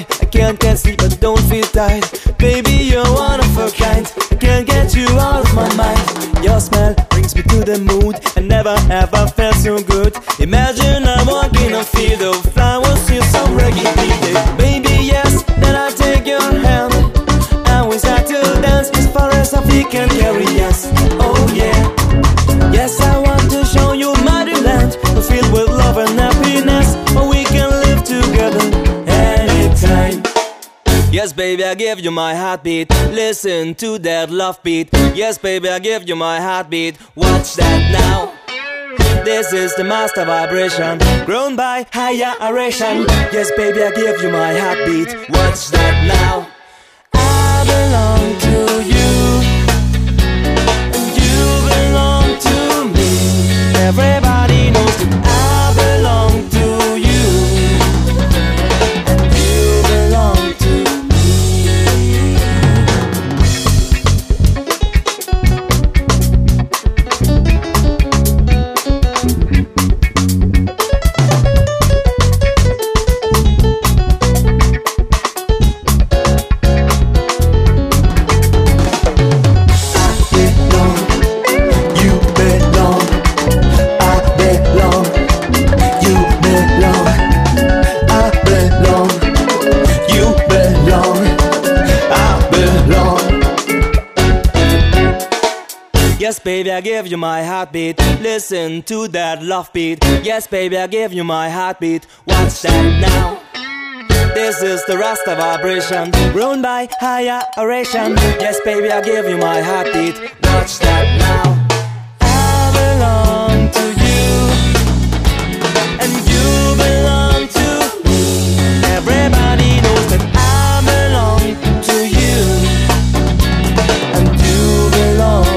night. I can't get sleep, but don't feel tired. Baby, you're one of a kind. I can't get you out of my mind. Your smell brings me to the mood. I never ever felt so good. Imagine I'm walking a field of flowers, hear some reggae beat. Baby, yes, then I'll take your hand and we start to dance as far as our feet can carry us. Oh yeah. Yes, I want to show you my land, filled with love and happiness, where we can live together anytime. Yes, baby, I give you my heartbeat. Listen to that love beat. Yes, baby, I give you my heartbeat. Watch that now. This is the master vibration, grown by higher aeration. Yes, baby, I give you my heartbeat. Watch that now. I belong to you, and you belong to me. Everybody knows that I belong to you, and you belong to Yes, baby, I give you my heartbeat. Listen to that love beat. Yes, baby, I give you my heartbeat. Watch that now. This is the Rasta vibration, grown by higher aeration. Yes, baby, I give you my heartbeat. Watch that now. I belong to you, and you belong to me. Everybody knows that I belong to you, and you belong.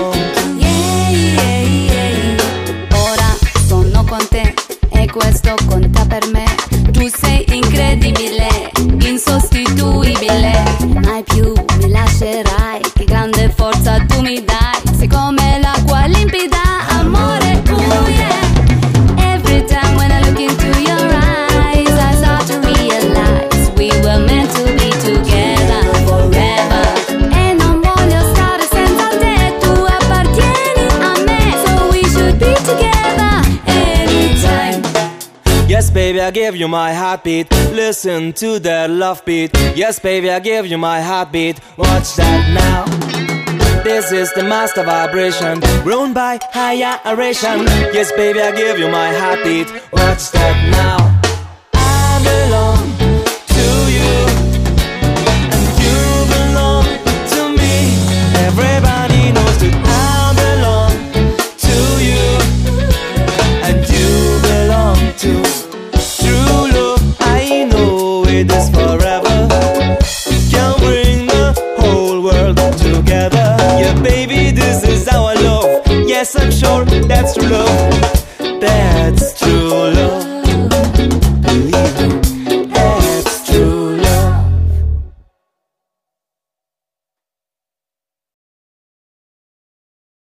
Questo conta per me. Tu sei incredibile, insostituibile. Mai più mi lascerai. Che grande forza tu mi dai. Sei come l'acqua limpida, amore, oh yeah. Every time when I look into your eyes, I start to realize we were meant to be together forever. E non voglio stare senza te, tu appartieni a me. So we should be together anytime. Yes, baby, I give you my heartbeat. Listen to that love beat. Yes, baby, I give you my heartbeat. Watch that now. This is the master vibration, grown by higher aeration. Yes, baby, I give you my heartbeat. Watch that now. I belong to you, and you belong to me. Everybody knows that I belong to you, and you belong to me. It is forever. Can bring the whole world together. Yeah, baby, this is our love. Yes, I'm sure that's true love. That's